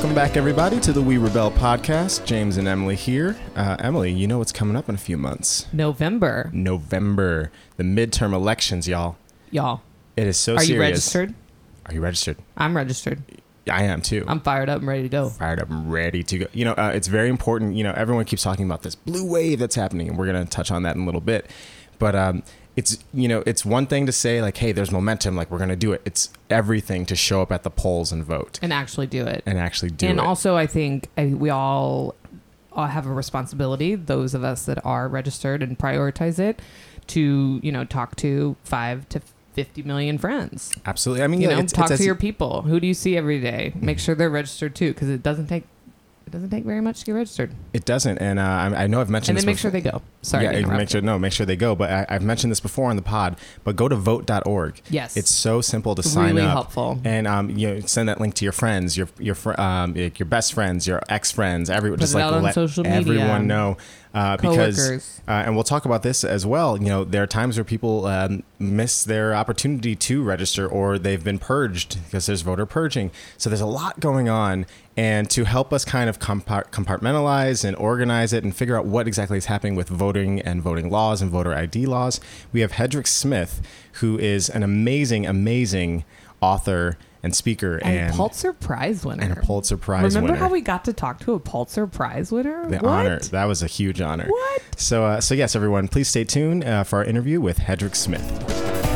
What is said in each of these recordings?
Welcome back, everybody, to the We Rebel podcast. James and Emily here. Emily, you know what's coming up in a few months. November. The midterm elections, y'all. It is so serious. Are you registered? Are you registered? I'm registered. I am, too. I'm fired up and ready to go. You know, it's very important. You know, everyone keeps talking about this blue wave that's happening, and we're going to touch on that in a little bit. But it's one thing to say, like, hey, there's momentum, like, we're going to do it. It's everything to show up at the polls and vote. And actually do it. And also, I think we all have a responsibility, those of us that are registered and prioritize it, to, you know, talk to 5 to 50 million friends. Absolutely. I mean, talk to your people. Who do you see every day? Make sure they're registered, too, because it doesn't take very much to get registered. It doesn't, and I know I've mentioned this before. And then make sure they go. Sorry. Yeah, make sure they go. But I've mentioned this before on the pod. But go to vote.org. Yes, it's so simple to sign up. Really helpful. And you know, send that link to your friends, your best friends, your ex friends, everyone. Just like let everyone know. Because and we'll talk about this as well. You know, there are times where people miss their opportunity to register, or they've been purged because there's voter purging. So there's a lot going on, and to help us kind of compartmentalize and organize it and figure out what exactly is happening with voting and voting laws and voter ID laws, we have Hedrick Smith, who is an amazing author and speaker and Pulitzer Prize winner. Remember how we got to talk to a Pulitzer Prize winner? Honor. That was a huge honor. What? So yes, everyone, please stay tuned for our interview with Hedrick Smith.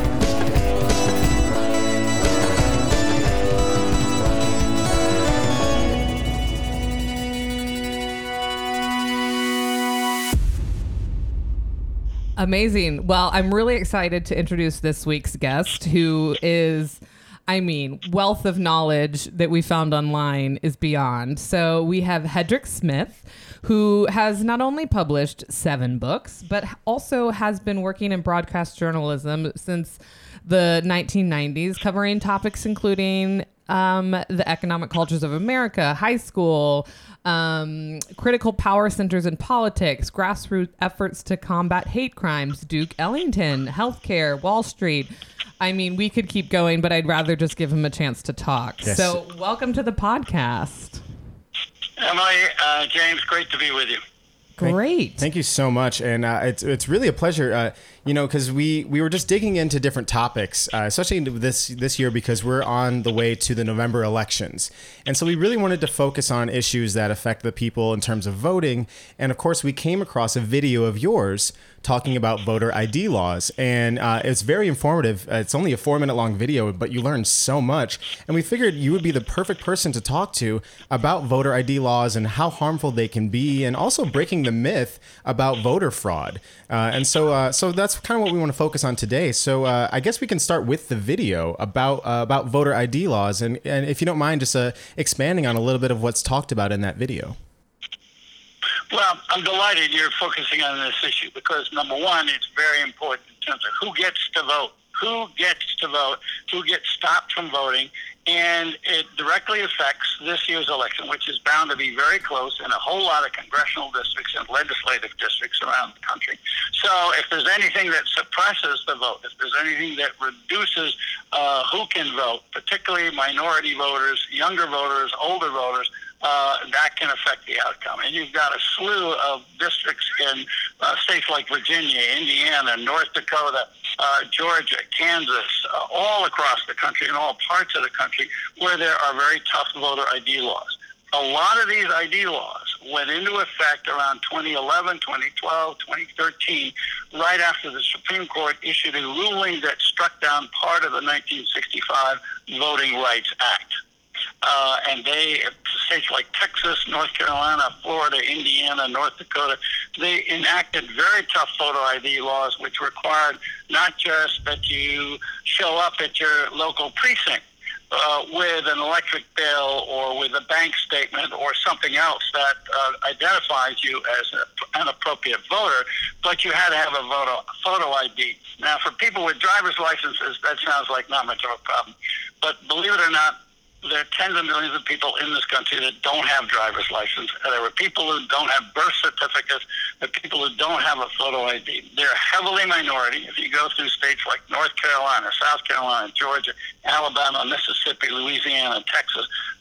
Amazing. Well, I'm really excited to introduce this week's guest, who is, wealth of knowledge that we found online is beyond. So we have Hedrick Smith, who has not only published 7 books, but also has been working in broadcast journalism since the 1990s, covering topics including the economic cultures of America, high school, critical power centers in politics, grassroots efforts to combat hate crimes, Duke Ellington, healthcare, Wall Street. I mean, we could keep going, but I'd rather just give him a chance to talk. Yes. So welcome to the podcast. Emily, James, great to be with you. Great. Thank you so much. And it's really a pleasure, because we were just digging into different topics, especially this year, because we're on the way to the November elections. And so we really wanted to focus on issues that affect the people in terms of voting. And of course, we came across a video of yours talking about voter ID laws. And it's very informative. It's only a 4-minute long video, but you learn so much. And we figured you would be the perfect person to talk to about voter ID laws and how harmful they can be, and also breaking the myth about voter fraud. And so that's kind of what we want to focus on today. So I guess we can start with the video about voter ID laws. And if you don't mind, just expanding on a little bit of what's talked about in that video. Well, I'm delighted you're focusing on this issue because, number one, it's very important in terms of who gets to vote, who gets stopped from voting, and it directly affects this year's election, which is bound to be very close in a whole lot of congressional districts and legislative districts around the country. So if there's anything that suppresses the vote, if there's anything that reduces who can vote, particularly minority voters, younger voters, older voters, that can affect the outcome. And you've got a slew of districts in states like Virginia, Indiana, North Dakota, Georgia, Kansas, all across the country and all parts of the country where there are very tough voter ID laws. A lot of these ID laws went into effect around 2011, 2012, 2013, right after the Supreme Court issued a ruling that struck down part of the 1965 Voting Rights Act. And states like Texas, North Carolina, Florida, Indiana, North Dakota, they enacted very tough photo ID laws which required not just that you show up at your local precinct with an electric bill or with a bank statement or something else that identifies you as an appropriate voter, but you had to have a photo ID. Now, for people with driver's licenses, that sounds like not much of a problem. But believe it or not, there are tens of millions of people in this country that don't have driver's license. There are people who don't have birth certificates. There are people who don't have a photo ID. They're heavily minority. If you go through states like North Carolina, South Carolina, Georgia, Alabama, Mississippi, Louisiana, Texas,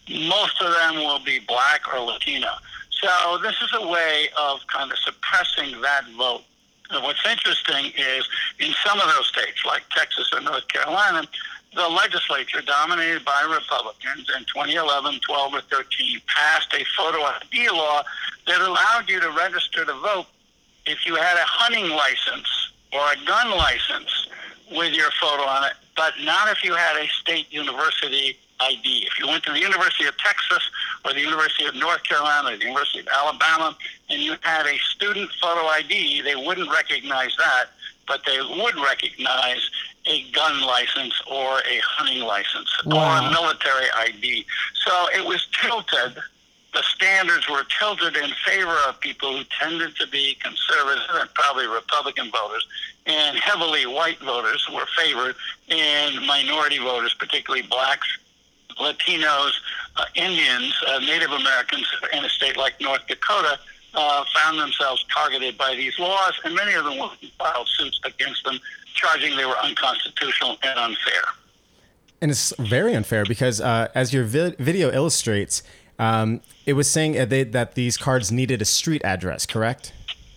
most of them will be black or Latino. So this is a way of kind of suppressing that vote. And what's interesting is in some of those states, like Texas or North Carolina, the legislature, dominated by Republicans, in 2011, 12, or 13, passed a photo ID law that allowed you to register to vote if you had a hunting license or a gun license with your photo on it, but not if you had a state university ID. If you went to the University of Texas or the University of North Carolina or the University of Alabama and you had a student photo ID, they wouldn't recognize that, but they would recognize a gun license or a hunting license or a military ID. So it was tilted. The standards were tilted in favor of people who tended to be conservative and probably Republican voters, and heavily white voters were favored, and minority voters, particularly blacks, Latinos, Indians, Native Americans in a state like North Dakota found themselves targeted by these laws, and many of them filed suits against them, charging they were unconstitutional and unfair. And it's very unfair because, as your video illustrates, it was saying that these cards needed a street address, correct?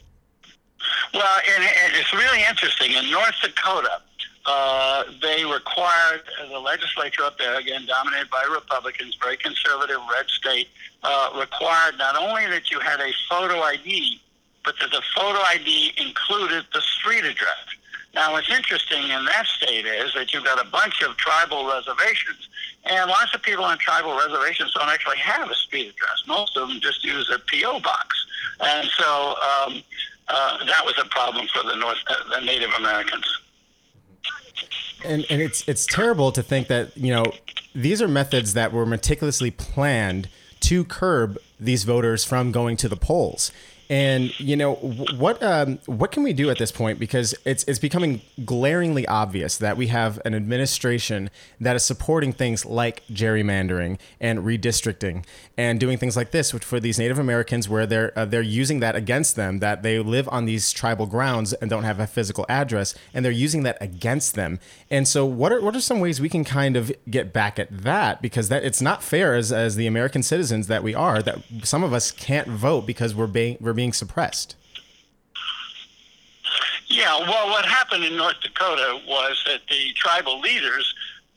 Well, and it's really interesting. In North Dakota, they required, the legislature up there, again, dominated by Republicans, very conservative, red state, required not only that you had a photo ID, but that the photo ID included the street address. Now, what's interesting in that state is that you've got a bunch of tribal reservations, and lots of people on tribal reservations don't actually have a street address. Most of them just use a P.O. box. And so that was a problem for the Native Americans. And it's terrible to think that, these are methods that were meticulously planned to curb these voters from going to the polls. And, what can we do at this point? Because it's becoming glaringly obvious that we have an administration that is supporting things like gerrymandering and redistricting and doing things like this, which for these Native Americans where they're using that against them, that they live on these tribal grounds and don't have a physical address, and they're using that against them. And so what are some ways we can kind of get back at that? Because that it's not fair as the American citizens that we are, that some of us can't vote because we're being suppressed. Yeah, well, what happened in North Dakota was that the tribal leaders,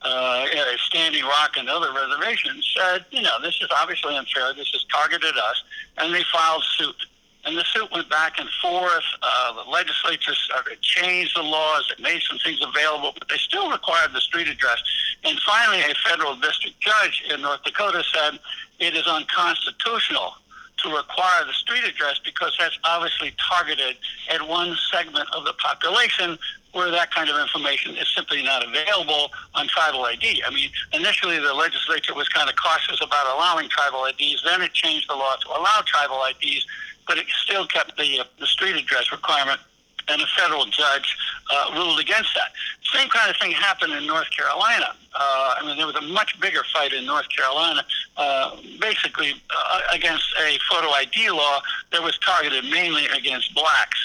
Standing Rock and other reservations, said, this is obviously unfair, this has targeted us, and they filed suit. And the suit went back and forth. The legislature started to change the laws. It made some things available, but they still required the street address. And finally, a federal district judge in North Dakota said it is unconstitutional to require the street address because that's obviously targeted at one segment of the population where that kind of information is simply not available on tribal ID. I mean, initially the legislature was kind of cautious about allowing tribal IDs. Then it changed the law to allow tribal IDs, but it still kept the street address requirement, and a federal judge ruled against that. Same kind of thing happened in North Carolina. There was a much bigger fight in North Carolina, basically against a photo ID law that was targeted mainly against blacks.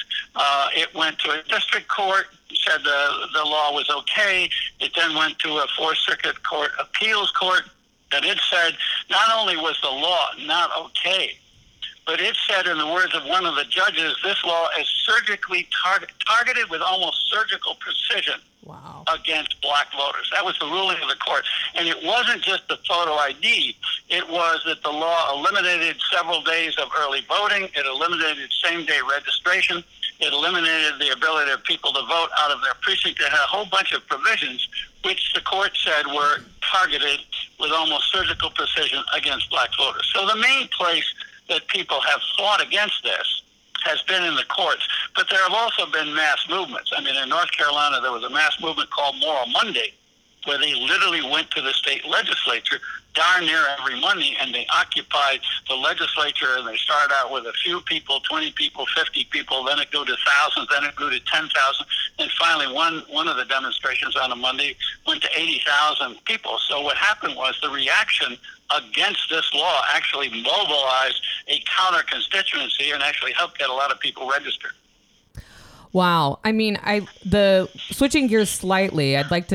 It went to a district court, said the law was okay. It then went to a Fourth Circuit Court appeals court, and it said not only was the law not okay, but it said, in the words of one of the judges, this law is surgically targeted with almost surgical precision against black voters. That was the ruling of the court. And it wasn't just the photo ID. It was that the law eliminated several days of early voting. It eliminated same-day registration. It eliminated the ability of people to vote out of their precinct. It had a whole bunch of provisions which the court said were targeted with almost surgical precision against black voters. So the main place that people have fought against this has been in the courts, but there have also been mass movements. In North Carolina, there was a mass movement called Moral Monday, where they literally went to the state legislature darn near every Monday, and they occupied the legislature, and they started out with a few people, 20 people, 50 people, then it grew to thousands, then it grew to 10,000, and finally one of the demonstrations on a Monday went to 80,000 people. So what happened was the reaction against this law actually mobilized a counter-constituency and actually helped get a lot of people registered. Wow. Switching gears slightly, I'd like to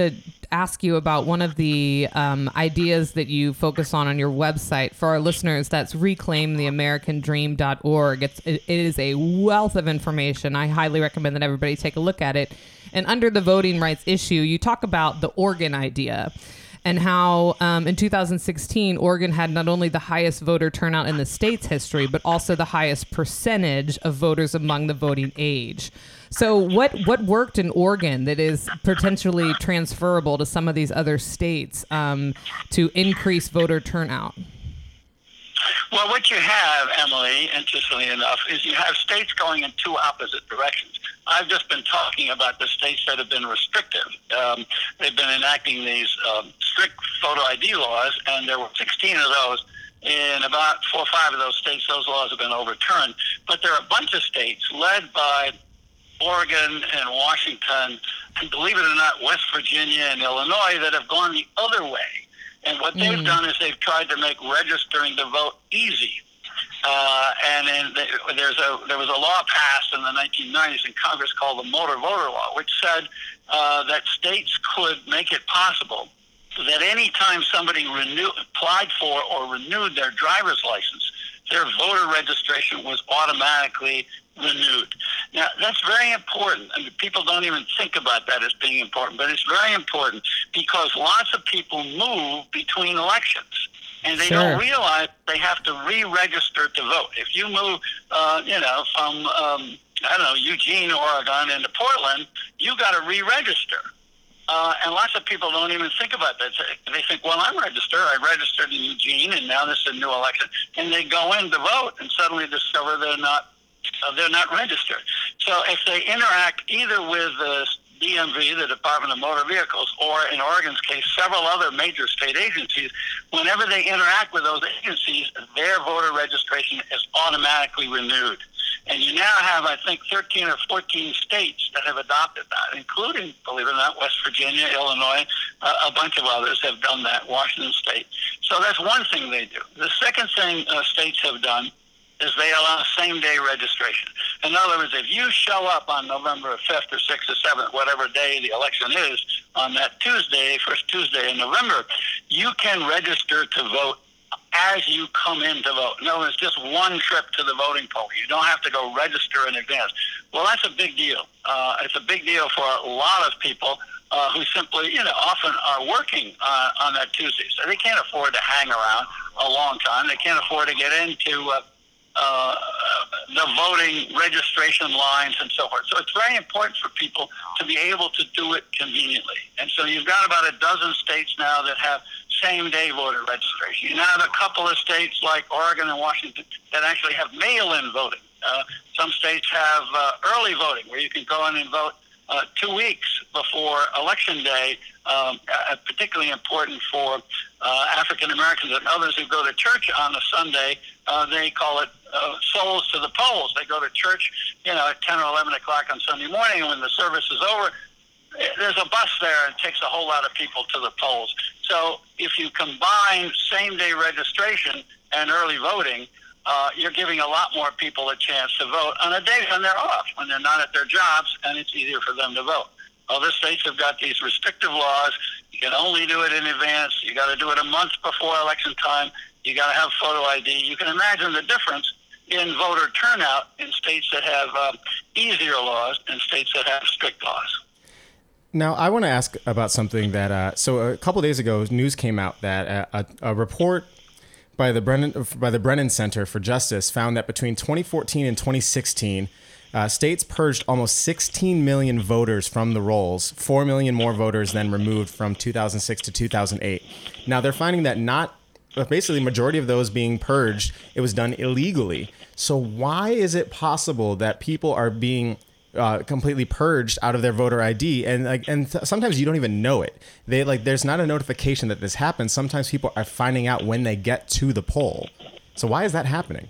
ask you about one of the ideas that you focus on your website. For our listeners, that's reclaimtheamericandream.org. It is a wealth of information. I highly recommend that everybody take a look at it. And under the voting rights issue, you talk about the Oregon idea and how in 2016, Oregon had not only the highest voter turnout in the state's history, but also the highest percentage of voters among the voting age. So what worked in Oregon that is potentially transferable to some of these other states to increase voter turnout? Well, what you have, Emily, interestingly enough, is you have states going in two opposite directions. I've just been talking about the states that have been restrictive. They've been enacting these strict photo ID laws, and there were 16 of those. In about 4 or 5 of those states, those laws have been overturned. But there are a bunch of states led by Oregon and Washington, and believe it or not, West Virginia and Illinois that have gone the other way. And what they've done is they've tried to make registering to vote easy. There was a law passed in the 1990s in Congress called the Motor Voter Law, which said that states could make it possible that any time somebody applied for or renewed their driver's license, their voter registration was automatically renewed. Now, that's very important. I mean, people don't even think about that as being important, but it's very important because lots of people move between elections, and they don't realize they have to re-register to vote. If you move, from, Eugene, Oregon into Portland, you got to re-register. And lots of people don't even think about that. They think, well, I'm registered. I registered in Eugene, and now this is a new election. And they go in to vote and suddenly discover they're not registered. So if they interact either with the DMV, the Department of Motor Vehicles, or in Oregon's case, several other major state agencies, whenever they interact with those agencies, their voter registration is automatically renewed. And you now have, I think, 13 or 14 states that have adopted that, including, believe it or not, West Virginia, Illinois, a bunch of others have done that, Washington State. So that's one thing they do. The second thing states have done is they allow same-day registration. In other words, if you show up on November 5th or 6th or 7th, whatever day the election is, on that Tuesday, first Tuesday in November, you can register to vote as you come in to vote. In other words, just one trip to the voting poll. You don't have to go register in advance. Well, that's a big deal. It's a big deal for a lot of people who simply, often are working on that Tuesday. So they can't afford to hang around a long time. They can't afford to get into the voting registration lines and so forth. So it's very important for people to be able to do it conveniently. And so you've got about a dozen states now that have same-day voter registration. You now have a couple of states like Oregon and Washington that actually have mail-in voting. Some states have early voting where you can go in and vote 2 weeks before Election Day, particularly important for African Americans and others who go to church on a Sunday. They call it souls to the polls. They go to church, at 10 or 11 o'clock on Sunday morning, and when the service is over, there's a bus there and takes a whole lot of people to the polls. So if you combine same-day registration and early voting, you're giving a lot more people a chance to vote on a day when they're off, when they're not at their jobs, and it's easier for them to vote. Other states have got these restrictive laws. You can only do it in advance. You got to do it a month before election time. You got to have photo ID. You can imagine the difference in voter turnout in states that have easier laws and states that have strict laws. Now, I want to ask about something that, so a couple days ago, news came out that a report by the Brennan Center for Justice found that between 2014 and 2016, states purged almost 16 million voters from the rolls, 4 million more voters than removed from 2006 to 2008. Now, they're finding that basically the majority of those being purged, it was done illegally. So why is it possible that people are being completely purged out of their voter ID, and sometimes you don't even know it? There's not a notification that this happens. Sometimes people are finding out when they get to the poll. So why is that happening?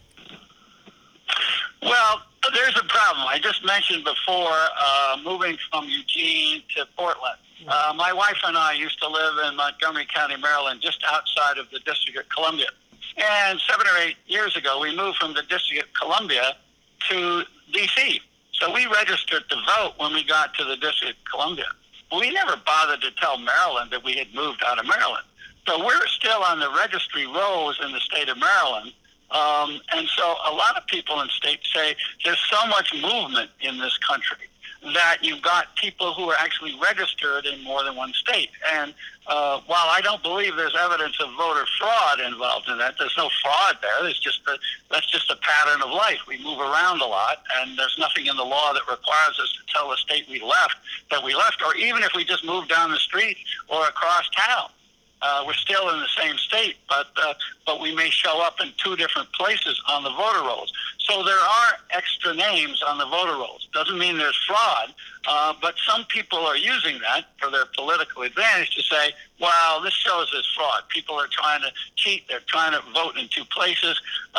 Well, there's a problem. I just mentioned before moving from Eugene to Portland. My wife and I used to live in Montgomery County, Maryland, just outside of the District of Columbia. And 7 or 8 years ago, we moved from the District of Columbia to D.C. So we registered to vote when we got to the District of Columbia. we never bothered to tell Maryland that we had moved out of Maryland. So we're still on the registry rolls in the state of Maryland. And so a lot of people in states say there's so much movement in this country that you've got people who are actually registered in more than one state. And while I don't believe there's evidence of voter fraud involved in that, there's no fraud there. That's just a pattern of life. We move around a lot, and there's nothing in the law that requires us to tell the state we left, or even if we just moved down the street or across town. We're still in the same state, but we may show up in two different places on the voter rolls. So there are extra names on the voter rolls. Doesn't mean there's fraud, but some people are using that for their political advantage to say, well, this shows there's fraud. People are trying to cheat. They're trying to vote in two places.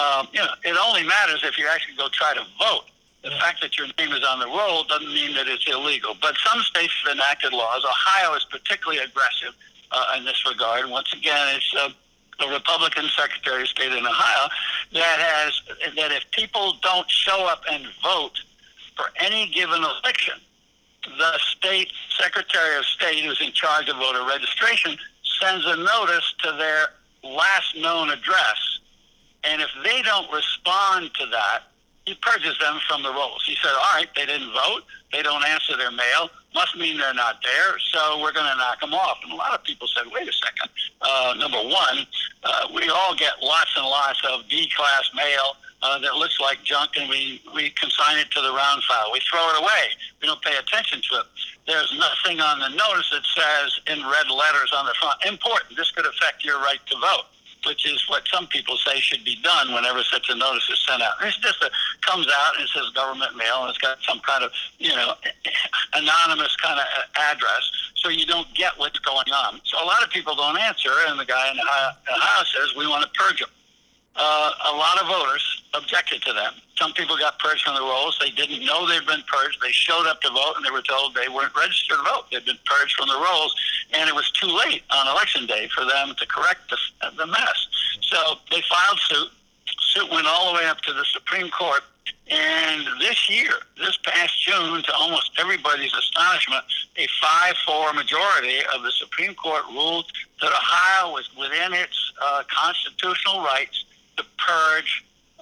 It only matters if you actually go try to vote. The fact that your name is on the roll doesn't mean that it's illegal. But some states have enacted laws. Ohio is particularly aggressive in this regard. Once again, it's the Republican Secretary of State in Ohio that if people don't show up and vote for any given election, the state Secretary of State, who's in charge of voter registration, sends a notice to their last known address. And if they don't respond to that, he purges them from the rolls. He said, all right, they didn't vote, they don't answer their mail, must mean they're not there, so we're going to knock them off. And a lot of people said, wait a second. Number one, we all get lots and lots of D-class mail that looks like junk, and we consign it to the round file. We throw it away. We don't pay attention to it. There's nothing on the notice that says in red letters on the front, important, this could affect your right to vote, which is what some people say should be done whenever such a notice is sent out. It's just comes out and it says government mail, and it's got some kind of, anonymous kind of address, so you don't get what's going on. So a lot of people don't answer, and the guy in Ohio says, we want to purge them. A lot of voters objected to them. Some people got purged from the rolls. They didn't know they'd been purged. They showed up to vote, and they were told they weren't registered to vote. They'd been purged from the rolls, and it was too late on Election Day for them to correct the mess. So they filed suit. Suit went all the way up to the Supreme Court. And this past June, to almost everybody's astonishment, a 5-4 majority of the Supreme Court ruled that Ohio was within its constitutional rights to purge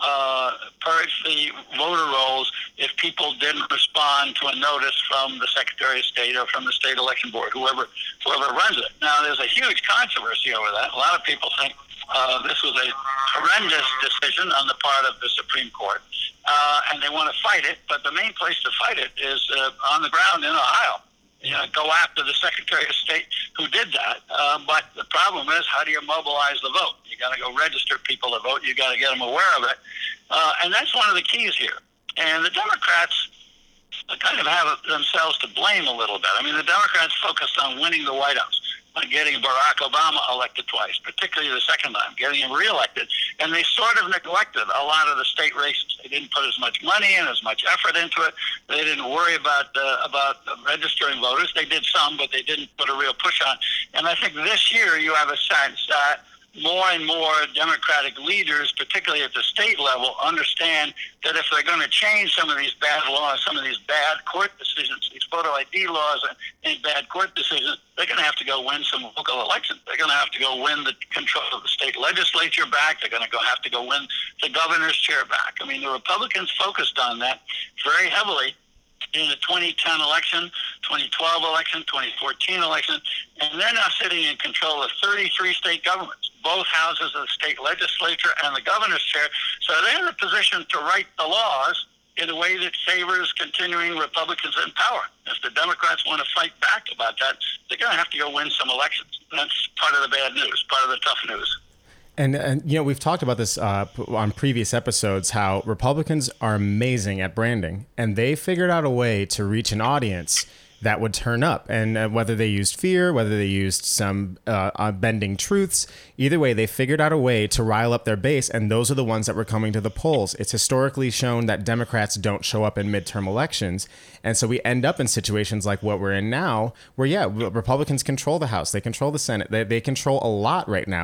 the voter rolls if people didn't respond to a notice from the Secretary of State or from the State Election Board, whoever runs it. Now, there's a huge controversy over that. A lot of people think this was a horrendous decision on the part of the Supreme Court, and they want to fight it, but the main place to fight it is on the ground in Ohio. Go after the Secretary of State who did that. But the problem is, how do you mobilize the vote? You got to go register people to vote. You got to get them aware of it. And that's one of the keys here. And the Democrats kind of have themselves to blame a little bit. I mean, the Democrats focused on winning the White House, on getting Barack Obama elected twice, particularly the second time, getting him reelected. And they sort of neglected a lot of the state races. They didn't put as much money and as much effort into it. They didn't worry about registering voters. They did some, but they didn't put a real push on. And I think this year you have a sense that more and more Democratic leaders, particularly at the state level, understand that if they're going to change some of these bad laws, some of these bad court decisions, these photo ID laws and bad court decisions, they're going to have to go win some local elections. They're going to have to go win the control of the state legislature back. They're going to have to go win the governor's chair back. I mean, the Republicans focused on that very heavily in the 2010 election, 2012 election, 2014 election, and they're now sitting in control of 33 state governments, both houses of the state legislature and the governor's chair. So they're in a position to write the laws in a way that favors continuing Republicans in power. If the Democrats want to fight back about that, they're going to have to go win some elections. That's part of the bad news, part of the tough news. And we've talked about this on previous episodes, how Republicans are amazing at branding, and they figured out a way to reach an audience that would turn up. And whether they used fear, whether they used some bending truths, either way, they figured out a way to rile up their base, and those are the ones that were coming to the polls. It's historically shown that Democrats don't show up in midterm elections, and so we end up in situations like what we're in now, where, Republicans control the House, they control the Senate, they control a lot right now.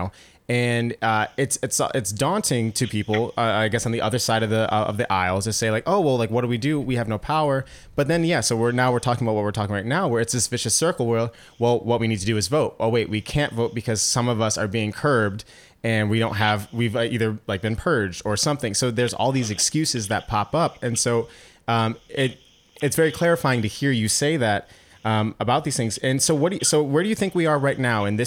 And it's daunting to people, I guess, on the other side of the aisles to say like, oh well, like what do we do? We have no power. But then so we're talking about what we're talking right now, where it's this vicious circle where, well, what we need to do is vote. Oh wait, we can't vote because some of us are being curbed, and we've either like been purged or something. So there's all these excuses that pop up, and so it's very clarifying to hear you say that. About these things. And so where do you think we are right now like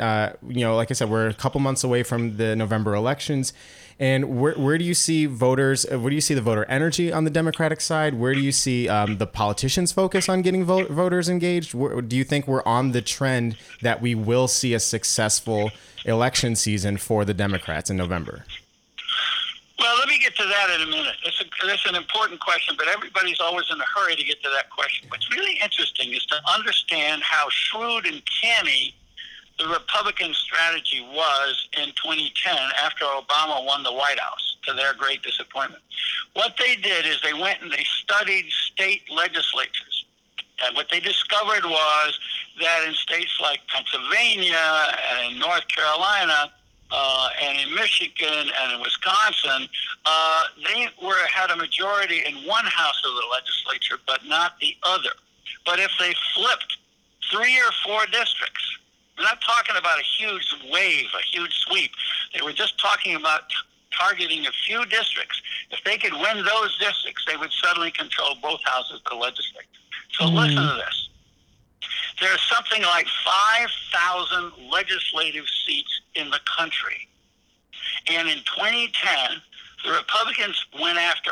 I said, we're a couple months away from the November elections, and where do you see voters, where do you see the voter energy on the Democratic side? Where do you see the politicians focus on getting voters engaged? Do you think we're on the trend that we will see a successful election season for the Democrats in November? Well, let me get to that in a minute. It's an important question, but everybody's always in a hurry to get to that question. What's really interesting is to understand how shrewd and canny the Republican strategy was in 2010 after Obama won the White House, to their great disappointment. What they did is they went and they studied state legislatures. And what they discovered was that in states like Pennsylvania and North Carolina, and in Michigan and in Wisconsin, they had a majority in one house of the legislature, but not the other. But if they flipped 3 or 4 districts, we're not talking about a huge wave, a huge sweep. They were just talking about targeting a few districts. If they could win those districts, they would suddenly control both houses of the legislature. So listen to this. There's something like 5,000 legislative seats in the country. And in 2010, the Republicans went after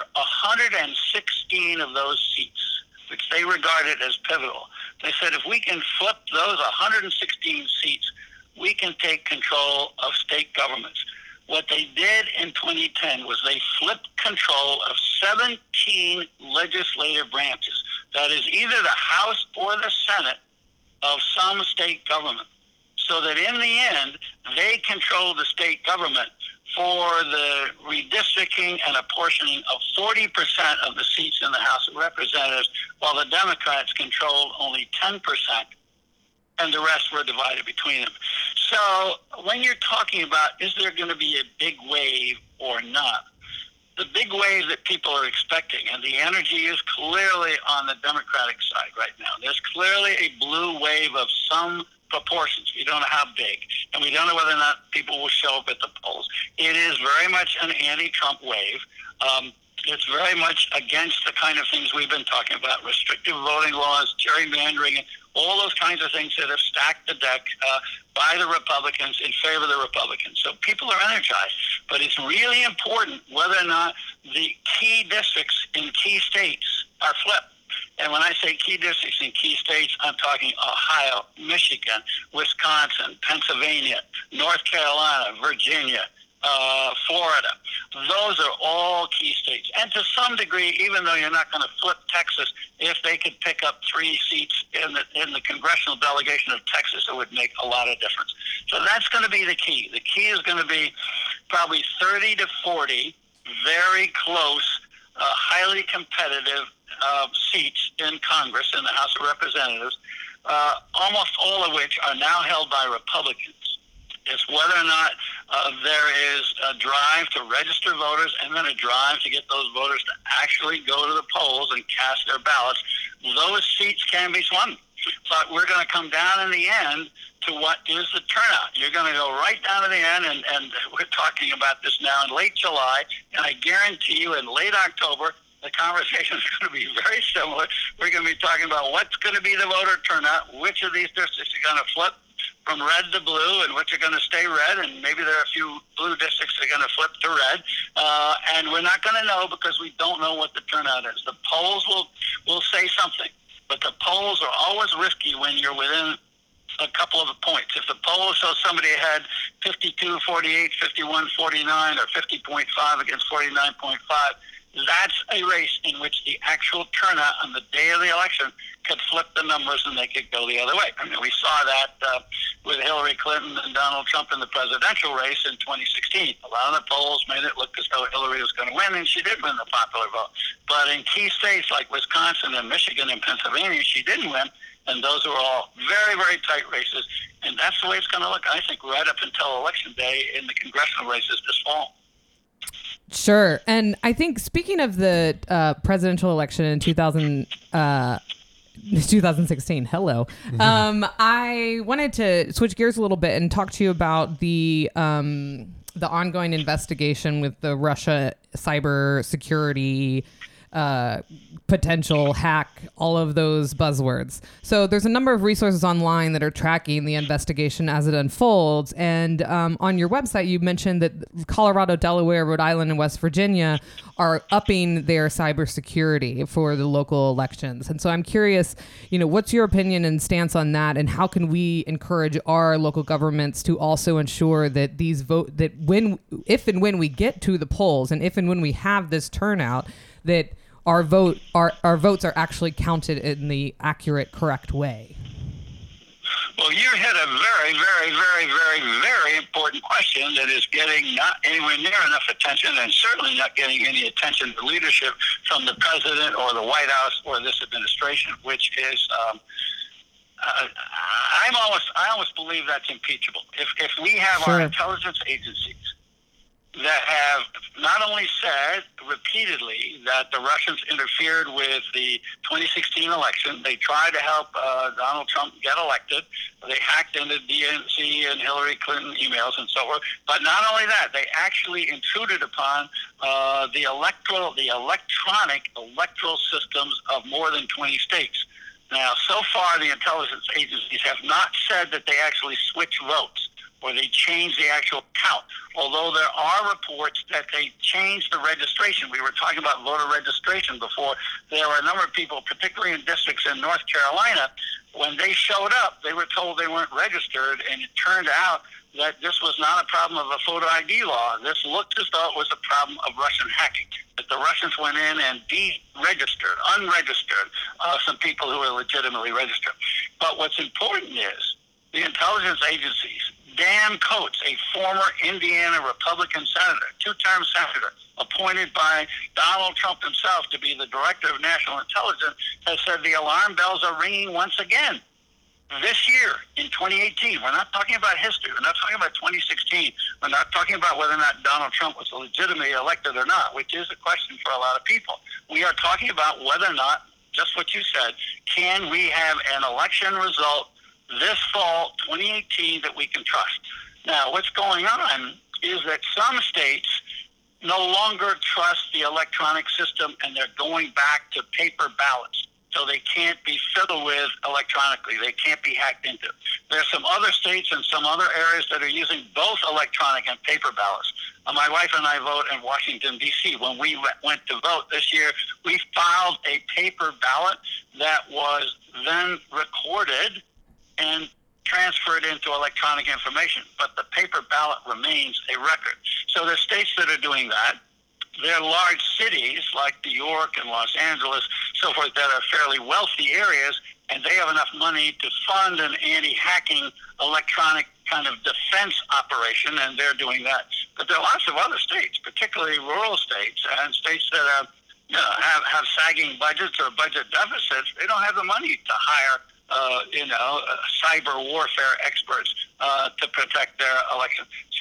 116 of those seats, which they regarded as pivotal. They said, if we can flip those 116 seats, we can take control of state governments. What they did in 2010 was they flipped control of 17 legislative branches. That is either the House or the Senate of some state government, so that in the end, they control the state government for the redistricting and apportioning of 40% of the seats in the House of Representatives, while the Democrats controlled only 10%, and the rest were divided between them. So when you're talking about, is there going to be a big wave or not? The big wave that people are expecting, and the energy is clearly on the Democratic side right now. There's clearly a blue wave of some proportions. We don't know how big, and we don't know whether or not people will show up at the polls. It is very much an anti-Trump wave. It's very much against the kind of things we've been talking about, restrictive voting laws, gerrymandering, and all those kinds of things that have stacked the deck by the Republicans in favor of the Republicans. So people are energized, but it's really important whether or not the key districts in key states are flipped. And when I say key districts in key states, I'm talking Ohio, Michigan, Wisconsin, Pennsylvania, North Carolina, Virginia, Florida. Those are all key states. And to some degree, even though you're not going to flip Texas, if they could pick up 3 seats in the congressional delegation of Texas, it would make a lot of difference. So that's going to be the key. The key is going to be probably 30 to 40 very close, highly competitive seats in Congress, in the House of Representatives, almost all of which are now held by Republicans. It's whether or not there is a drive to register voters and then a drive to get those voters to actually go to the polls and cast their ballots. Those seats can be swung. But we're going to come down in the end to what is the turnout. You're going to go right down to the end, and we're talking about this now in late July, and I guarantee you in late October, the conversation is going to be very similar. We're going to be talking about what's going to be the voter turnout, which of these districts are going to flip from red to blue, and which are going to stay red, and maybe there are a few blue districts that are going to flip to red. And we're not going to know because we don't know what the turnout is. The polls will say something, but the polls are always risky when you're within a couple of points. If the poll shows somebody had 52-48, 51-49, or 50.5 against 49.5, that's a race in which the actual turnout on the day of the election could flip the numbers and they could go the other way. I mean, we saw that with Hillary Clinton and Donald Trump in the presidential race in 2016. A lot of the polls made it look as though Hillary was going to win, and she did win the popular vote. But in key states like Wisconsin and Michigan and Pennsylvania, she didn't win, and those are all very, very tight races. And that's the way it's going to look, I think, right up until Election Day in the congressional races this fall. Sure. And I think speaking of the presidential election in 2016, hello. I wanted to switch gears a little bit and talk to you about the ongoing investigation with the Russia cyber security potential hack, all of those buzzwords. So there's a number of resources online that are tracking the investigation as it unfolds. And on your website, you mentioned that Colorado, Delaware, Rhode Island, and West Virginia are upping their cybersecurity for the local elections. And so I'm curious, what's your opinion and stance on that? And how can we encourage our local governments to also ensure that if and when we get to the polls and if and when we have this turnout, that our votes are actually counted in the accurate, correct way? Well, you hit a very, very, very, very, very important question that is getting not anywhere near enough attention, and certainly not getting any attention to leadership from the president or the White House or this administration, which is I almost believe that's impeachable. If we have our intelligence agencies that have not only said repeatedly that the Russians interfered with the 2016 election, they tried to help Donald Trump get elected, they hacked into DNC and Hillary Clinton emails and so forth, but not only that, they actually intruded upon the electronic electoral systems of more than 20 states. Now, so far, the intelligence agencies have not said that they actually switch votes or they change the actual count, although there are reports that they changed the registration. We were talking about voter registration before. There were a number of people, particularly in districts in North Carolina, when they showed up, they were told they weren't registered, and it turned out that this was not a problem of a photo ID law. This looked as though it was a problem of Russian hacking, that the Russians went in and unregistered some people who were legitimately registered. But what's important is the intelligence agencies, Dan Coates, a former Indiana Republican senator, two-term senator, appointed by Donald Trump himself to be the director of national intelligence, has said the alarm bells are ringing once again. This year, in 2018, we're not talking about history. We're not talking about 2016. We're not talking about whether or not Donald Trump was legitimately elected or not, which is a question for a lot of people. We are talking about whether or not, just what you said, can we have an election result this fall, 2018, that we can trust. Now, what's going on is that some states no longer trust the electronic system, and they're going back to paper ballots. So they can't be fiddled with electronically. They can't be hacked into. There's some other states and some other areas that are using both electronic and paper ballots. My wife and I vote in Washington, D.C. When we went to vote this year, we filed a paper ballot that was then recorded and transferred into electronic information, but the paper ballot remains a record. So there's states that are doing that. There are large cities like New York and Los Angeles, so forth, that are fairly wealthy areas, and they have enough money to fund an anti-hacking electronic kind of defense operation, and they're doing that. But there are lots of other states, particularly rural states and states that are, have sagging budgets or budget deficits. They don't have the money to hire cyber warfare experts to protect their election. So,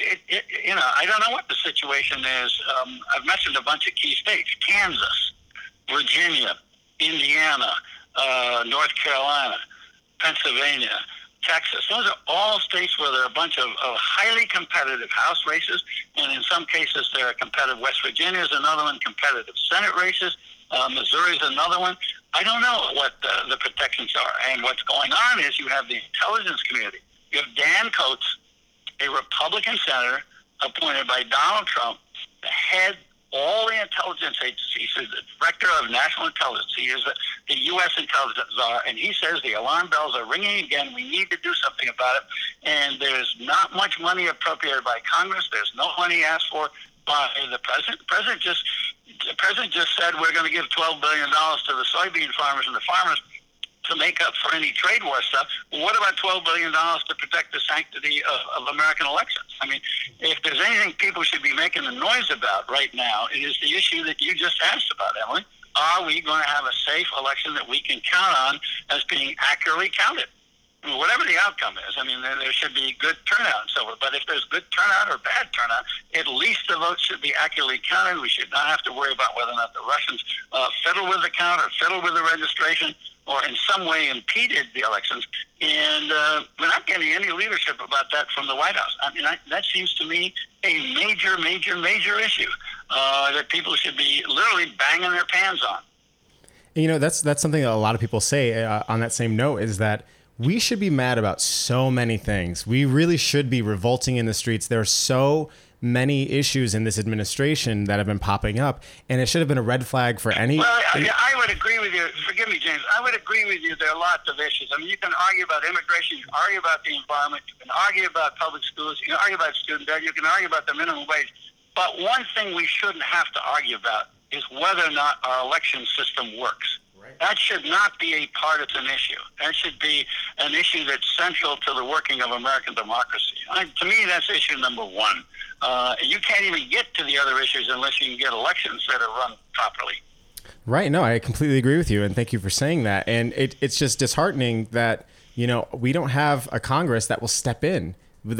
I don't know what the situation is. I've mentioned a bunch of key states: Kansas, Virginia, Indiana, North Carolina, Pennsylvania, Texas. Those are all states where there are a bunch of highly competitive House races, and in some cases they're competitive. West Virginia is another one, competitive Senate races. Missouri is another one. I don't know what the protections are. And what's going on is you have the intelligence community. You have Dan Coates, a Republican senator appointed by Donald Trump to head all the intelligence agencies. He's the director of national intelligence. He is the U.S. intelligence czar, and he says the alarm bells are ringing again. We need to do something about it. And there's not much money appropriated by Congress. There's no money asked for by the president. The president just said we're going to give $12 billion to the soybean farmers and the farmers to make up for any trade war stuff. Well, what about $12 billion to protect the sanctity of American elections? I mean, if there's anything people should be making a noise about right now, it is the issue that you just asked about, Emily. are we going to have a safe election that we can count on as being accurately counted? I mean, whatever the outcome is, I mean, there should be good turnout and so forth. But if there's good turnout or bad turnout, at least the votes should be accurately counted. We should not have to worry about whether or not the Russians fiddled with the count or fiddled with the registration or in some way impeded the elections. And we're not getting any leadership about that from the White House. I mean, that seems to me a major, major, major issue that people should be literally banging their pans on. You know, that's something that a lot of people say on that same note, is that we should be mad about so many things. We really should be revolting in the streets. There are so many issues in this administration that have been popping up, and it should have been a red flag for any... Well, I would agree with you. Forgive me, James. I would agree with you. There are lots of issues. I mean, you can argue about immigration. You can argue about the environment. You can argue about public schools. You can argue about student debt. You can argue about the minimum wage. But one thing we shouldn't have to argue about is whether or not our election system works. That should not be a partisan issue. That should be an issue that's central to the working of American democracy. To me, that's issue number one. You can't even get to the other issues unless you can get elections that are run properly. Right. No, I completely agree with you, and thank you for saying that. And it's just disheartening that, you know, we don't have a Congress that will step in.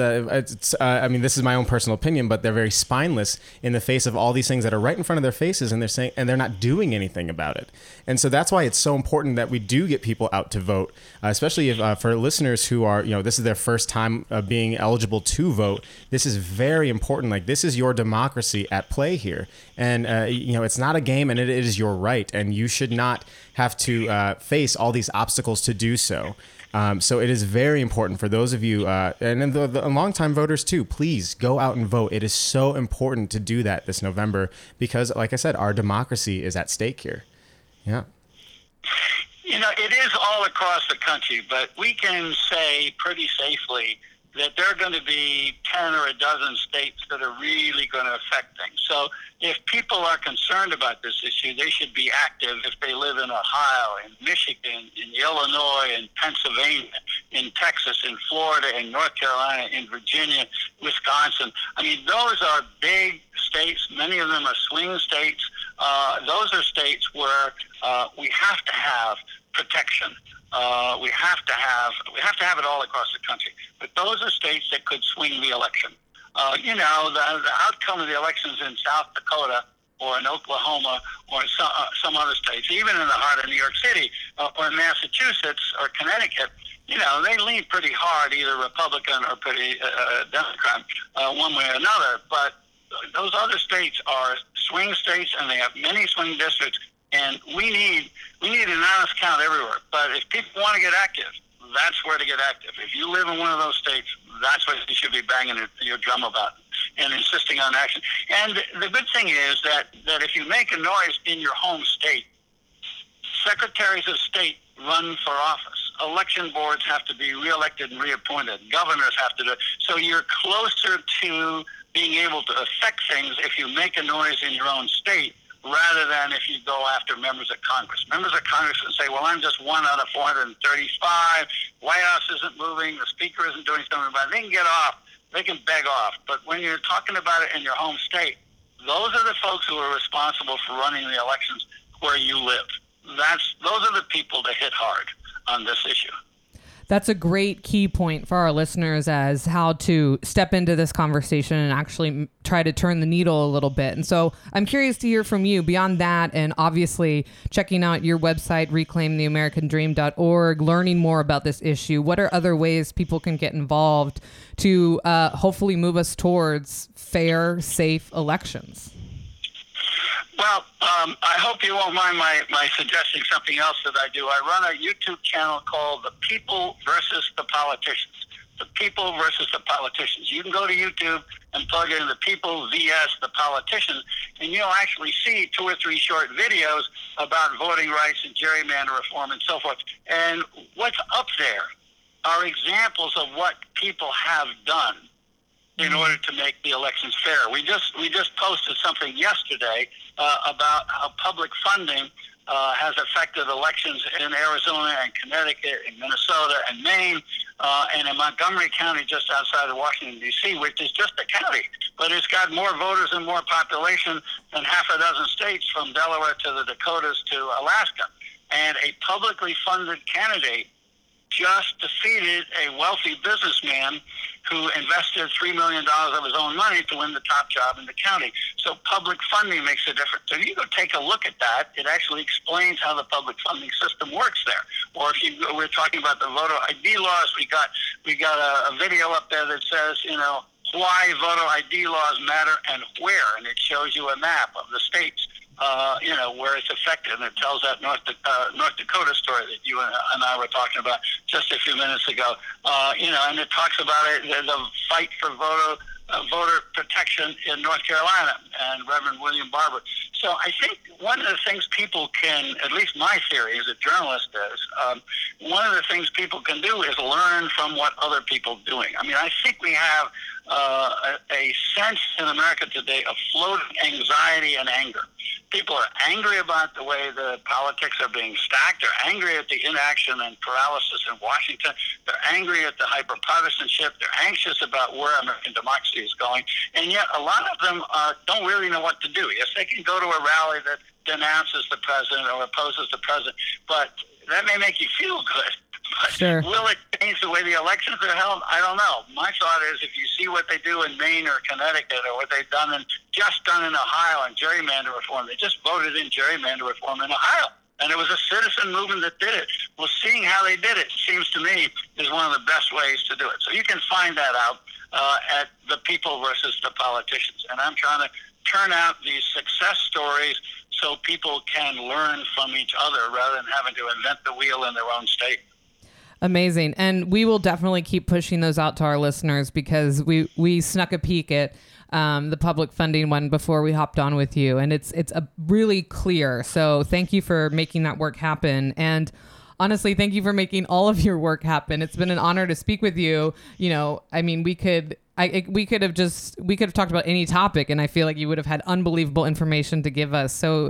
I mean, this is my own personal opinion, but they're very spineless in the face of all these things that are right in front of their faces, and they're not doing anything about it. And so that's why it's so important that we do get people out to vote, especially if, for listeners who are, you know, this is their first time being eligible to vote. This is very important. Like, this is your democracy at play here, and you know, it's not a game, and it is your right, and you should not have to face all these obstacles to do so. So it is very important for those of you, and the longtime voters too, please go out and vote. It is so important to do that this November because, like I said, our democracy is at stake here. Yeah. You know, it is all across the country, but we can say pretty safely that there are going to be 10 or a dozen states that are really going to affect things. So if people are concerned about this issue, they should be active if they live in Ohio, in Michigan, in Illinois, in Pennsylvania, in Texas, in Florida, in North Carolina, in Virginia, Wisconsin. I mean, those are big states. Many of them are swing states. Those are states where we have to have protection. We have to have it all across the country. But those are states that could swing the election. You know, the outcome of the elections in South Dakota or in Oklahoma or in some other states, even in the heart of New York City or in Massachusetts or Connecticut, you know, they lean pretty hard, either Republican or pretty Democrat, one way or another. But those other states are swing states, and they have many swing districts. And we need an honest count everywhere. But if people want to get active, that's where to get active. If you live in one of those states, that's what you should be banging your drum about and insisting on action. And the good thing is that if you make a noise in your home state, secretaries of state run for office. Election boards have to be reelected and reappointed. Governors have to do it. So you're closer to being able to affect things if you make a noise in your own state, rather than if you go after members of Congress. Members of Congress can say, well, I'm just one out of 435. White House isn't moving. The Speaker isn't doing something about it. They can get off. They can beg off. But when you're talking about it in your home state, those are the folks who are responsible for running the elections where you live. Those are the people that hit hard on this issue. That's a great key point for our listeners as how to step into this conversation and actually try to turn the needle a little bit. And so I'm curious to hear from you beyond that, and obviously checking out your website, reclaimtheamericandream.org, learning more about this issue. What are other ways people can get involved to hopefully move us towards fair, safe elections? Well, I hope you won't mind my suggesting something else that I do. I run a YouTube channel called The People versus the Politicians. The People versus the Politicians. You can go to YouTube and plug in The People vs. the Politicians, and you'll actually see 2 or 3 short videos about voting rights and gerrymander reform and so forth. And what's up there are examples of what people have done in order to make the elections fair. We just posted something yesterday about how public funding has affected elections in Arizona and Connecticut and Minnesota and Maine and in Montgomery County just outside of Washington, D.C., which is just a county. But it's got more voters and more population than half a dozen states from Delaware to the Dakotas to Alaska. And a publicly funded candidate just defeated a wealthy businessman who invested $3 million of his own money to win the top job in the county. So public funding makes a difference. So if you go take a look at that, it actually explains how the public funding system works there. Or if we're talking about the voter ID laws, we got a video up there that says, why voter ID laws matter and where, and it shows you a map of the states. Where it's effective, and it tells that North Dakota story that you and I were talking about just a few minutes ago. And it talks about the fight for voter protection in North Carolina and Reverend William Barber. So I think one of the things people can, at least my theory as a journalist is, one of the things people can do is learn from what other people are doing. I mean, I think we have a sense in America today of floating anxiety and anger. People are angry about the way the politics are being stacked. They're angry at the inaction and paralysis in Washington. They're angry at the hyper-partisanship. They're anxious about where American democracy is going. And yet a lot of them don't really know what to do. Yes, they can go to a rally that denounces the president or opposes the president, but that may make you feel good. But sure. Will it change the way the elections are held? I don't know. My thought is if you see what they do in Maine or Connecticut or what they've done in Ohio and gerrymander reform, they just voted in gerrymander reform in Ohio. And it was a citizen movement that did it. Well, seeing how they did it seems to me is one of the best ways to do it. So you can find that out at the people versus the politicians. And I'm trying to turn out these success stories so people can learn from each other rather than having to invent the wheel in their own state. Amazing. And we will definitely keep pushing those out to our listeners because we snuck a peek at the public funding one before we hopped on with you. And it's a really clear. So thank you for making that work happen. And honestly, thank you for making all of your work happen. It's been an honor to speak with you. I mean, we could have talked about any topic and I feel like you would have had unbelievable information to give us. So,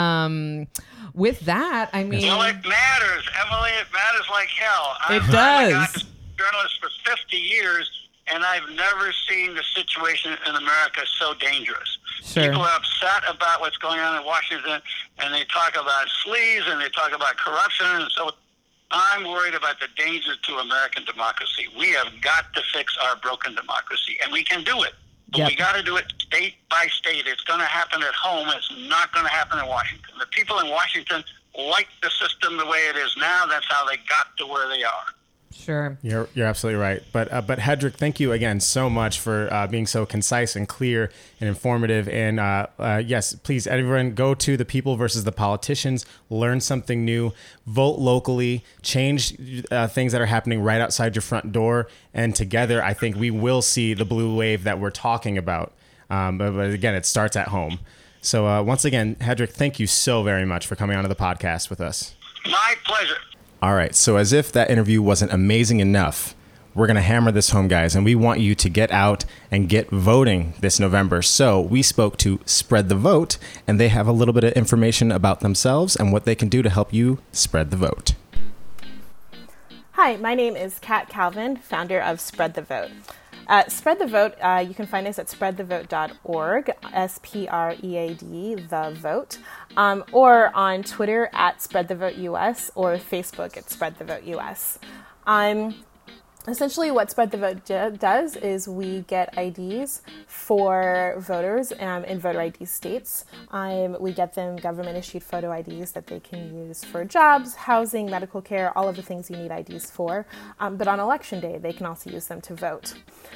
with that, I mean, well, it matters, Emily. It matters like hell. It does. I've been a journalist for 50 years, and I've never seen the situation in America so dangerous. Sure. People are upset about what's going on in Washington, and they talk about sleaze, and they talk about corruption, and so I'm worried about the danger to American democracy. We have got to fix our broken democracy, and we can do it. But we got to do it state by state. It's going to happen at home. It's not going to happen in Washington. The people in Washington like the system the way it is now. That's how they got to where they are. Sure. You're absolutely right. But Hedrick, thank you again so much for being so concise and clear and informative. And yes, please, everyone, go to The People versus the Politicians, learn something new, vote locally, change things that are happening right outside your front door. And together, I think we will see the blue wave that we're talking about. But again, it starts at home. So once again, Hedrick, thank you so very much for coming onto the podcast with us. My pleasure. All right, so as if that interview wasn't amazing enough, we're going to hammer this home, guys, and we want you to get out and get voting this November. So we spoke to Spread the Vote, and they have a little bit of information about themselves and what they can do to help you spread the vote. Hi, my name is Kat Calvin, founder of Spread the Vote. Spread the Vote, you can find us at spreadthevote.org, SPREAD, the vote, or on Twitter at SpreadTheVoteUS or Facebook at SpreadTheVoteUS. Essentially what Spread the Vote does is we get IDs for voters in voter ID states. We get them government-issued photo IDs that they can use for jobs, housing, medical care, all of the things you need IDs for. But on Election Day, they can also use them to vote.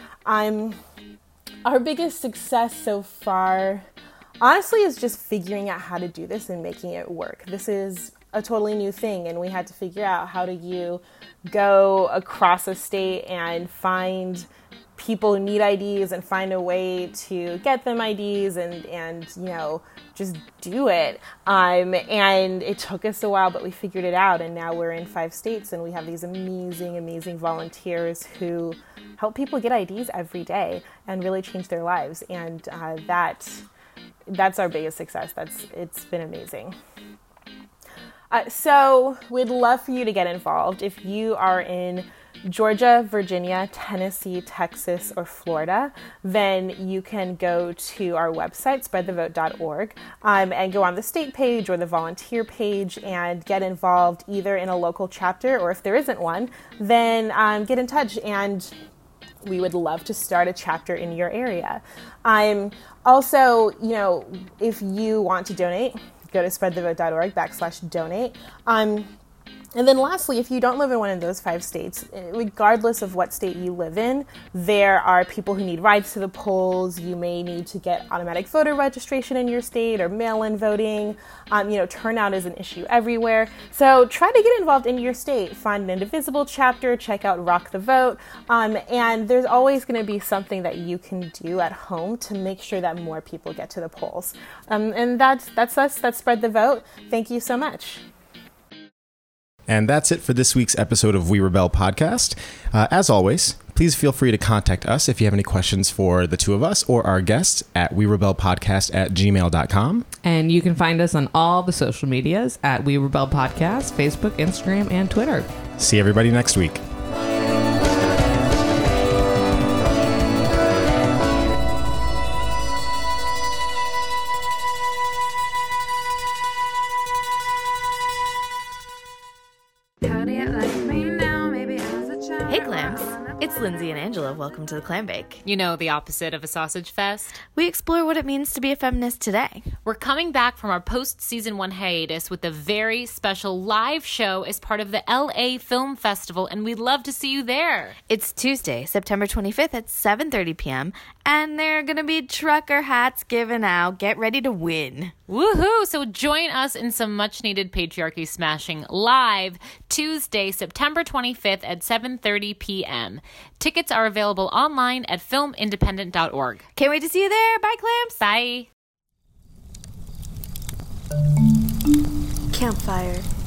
Our biggest success so far, honestly, is just figuring out how to do this and making it work. This is a totally new thing, and we had to figure out how do you go across a state and find people who need IDs and find a way to get them IDs and just do it. And it took us a while, but we figured it out, and now we're in 5 states, and we have these amazing volunteers who help people get IDs every day and really change their lives. And that's our biggest success. It's been amazing. So we'd love for you to get involved. If you are in Georgia, Virginia, Tennessee, Texas, or Florida, then you can go to our website, spreadthevote.org, and go on the state page or the volunteer page and get involved either in a local chapter, or if there isn't one, then get in touch, and we would love to start a chapter in your area. Also, if you want to donate, go to spreadthevote.org/donate. And then lastly, if you don't live in one of those 5 states, regardless of what state you live in, there are people who need rides to the polls. You may need to get automatic voter registration in your state or mail-in voting. Turnout is an issue everywhere. So try to get involved in your state. Find an Indivisible chapter, check out Rock the Vote, and there's always going to be something that you can do at home to make sure that more people get to the polls. And that's us. That's Spread the Vote. Thank you so much. And that's it for this week's episode of We Rebel Podcast. As always, please feel free to contact us if you have any questions for the two of us or our guests at werebelpodcast@gmail.com. And you can find us on all the social medias at We Rebel Podcast, Facebook, Instagram, and Twitter. See everybody next week. Hey, Clams. It's Lindsay and Angela. Welcome to the Clam Bake. You know, the opposite of a sausage fest. We explore what it means to be a feminist today. We're coming back from our post-season 1 hiatus with a very special live show as part of the LA Film Festival, and we'd love to see you there. It's Tuesday, September 25th at 7:30 p.m., and there are going to be trucker hats given out. Get ready to win. Woohoo! So join us in some much-needed patriarchy smashing live Tuesday, September 25th at 7:30 p.m. Tickets are available online at filmindependent.org. Can't wait to see you there. Bye, Clams. Bye. Campfire.